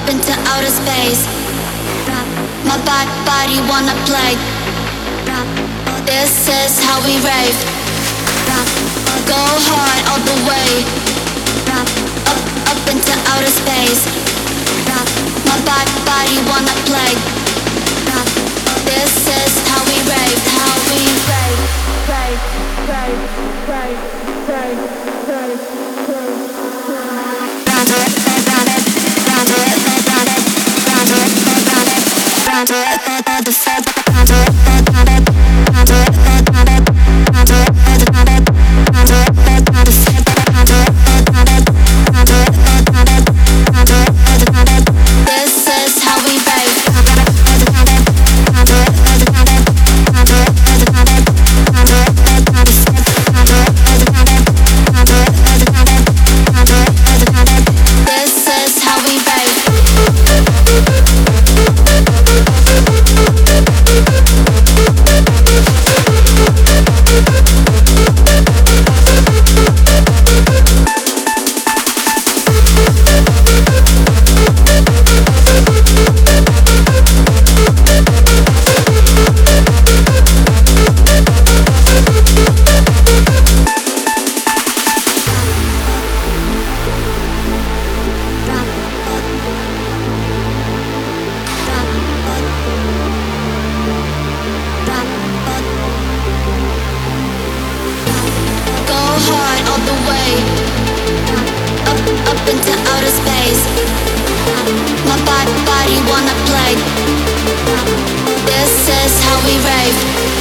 up into outer space. My body wanna play. This is how we rave. Go hard all the way. Up into outer space. My body wanna play. This is how we rave. How we rave. Rave, rave, rave, rave, rave, This is how we rave. Up into outer space. My body wanna play. This is how we rave.